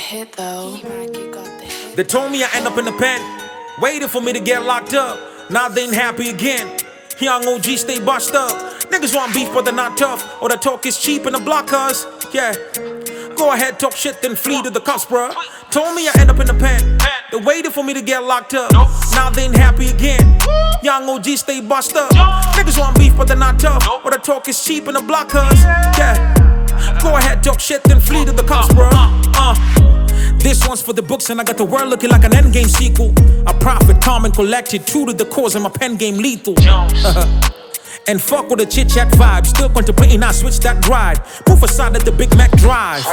hit though. They told me I end up in the pen, waiting for me to get locked up. Now they ain't happy again. Young OG stay bust up. Niggas want beef but they're not tough, or the talk is cheap in the block cuz. Yeah, go ahead, talk shit, then flee to the cops, bruh. Told me I end up in the pen, they waiting for me to get locked up. Now they ain't happy again. Young OG stay bust up. Niggas want beef but they're not tough, or the talk is cheap in the block cuz. Yeah, go ahead, talk shit, then flee to the cops, bruh. This one's for the books and I got the world looking like an endgame sequel. I profit, calm and collected, true to the cause and my pen game lethal. And fuck with the chit chat vibe, still contemplating I switch that ride. Move aside at the Big Mac drive.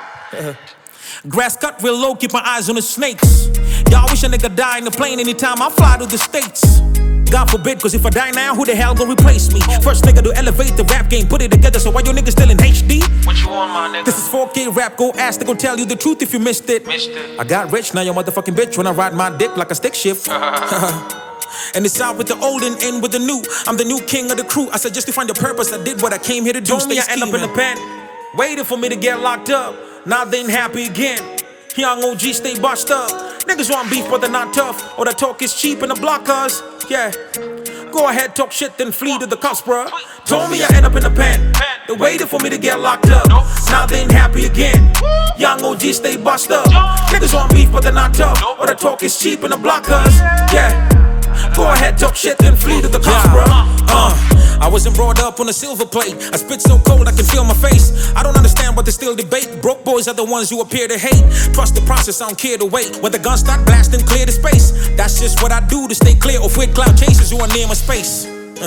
Grass cut real low, keep my eyes on the snakes. Y'all wish a nigga die in the plane anytime I fly to the States. God forbid, cause if I die now, who the hell gon' replace me? First nigga to elevate the rap game, put it together, so why you niggas still in HD? What you want, my nigga? This is 4K rap, go ask, they gon' tell you the truth if you missed it. I got rich, now you motherfucking bitch when I ride my dick like a stick shift. And it's out with the old and in with the new. I'm the new king of the crew. I said just to find the purpose, I did what I came here to do. Told me I end up in the pen, waiting for me to get locked up. Now they ain't happy again. Young OG stay bust up. Niggas want beef but they're not tough, or the talk is cheap in the block cuz. Yeah, go ahead, talk shit, then flee to the cops, bruh. Told me I end up in the pen, they waiting for me to get locked up. Now they ain't happy again. Young OG stay bust up. Niggas want beef but they're not tough, or the talk is cheap in the block cuz. Yeah, go ahead, talk shit, then flee to the cops, bruh. I wasn't brought up on a silver plate. I spit so cold I can feel my face. I don't understand what they still debate. Broke boys are the ones you appear to hate. Trust the process, I don't care to wait. When the guns start blasting, clear the space. That's just what I do to stay clear of weird cloud chasers who are near my space.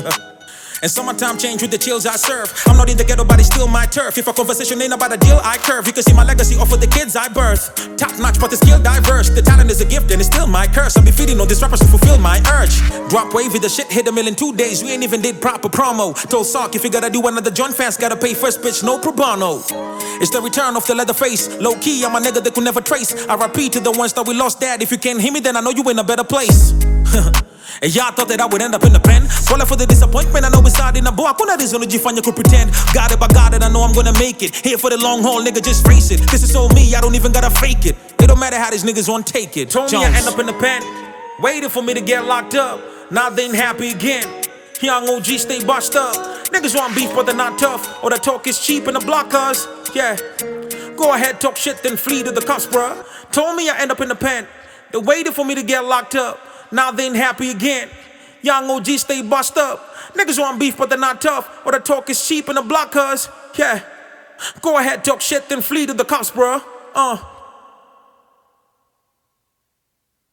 And summertime change with the chills I serve. I'm not in the ghetto, but it's still my turf. If a conversation ain't about a deal, I curve. You can see my legacy off of the kids I birth. Top notch, but the skill diverse. The talent is a gift and it's still my curse. I'll be feeding on these rappers to fulfill my urge. Drop wavy, the shit hit a mill in 2 days. We ain't even did proper promo. Told Sark if you gotta do another joint, fans gotta pay first, bitch, no pro bono. It's the return of the leather face. Low key, I'm a nigga that could never trace. RIP to the ones that we lost, dad. If you can't hear me, then I know you in a better place. And y'all thought that I would end up in the pen. Falling for the disappointment, I know it's hard in a boy. I couldn't jifanya could pretend. Got it, I got it, I know I'm gonna make it. Here for the long haul, nigga, just face it. This is so me, I don't even gotta fake it. It don't matter how these niggas won't take it. Told me I end up in the pen, waiting for me to get locked up. Now they ain't happy again. Young OG stay bust up. Niggas want beef but they're not tough, or the talk is cheap in the block cuz. Yeah, go ahead, talk shit, then flee to the cops, bruh. Told me I end up in the pen, they waiting for me to get locked up. Now they ain't happy again. Young OG stay bust up. Niggas want beef but they're not tough, or the talk is cheap in the block cuz. Yeah, go ahead, talk shit, then flee to the cops, bruh.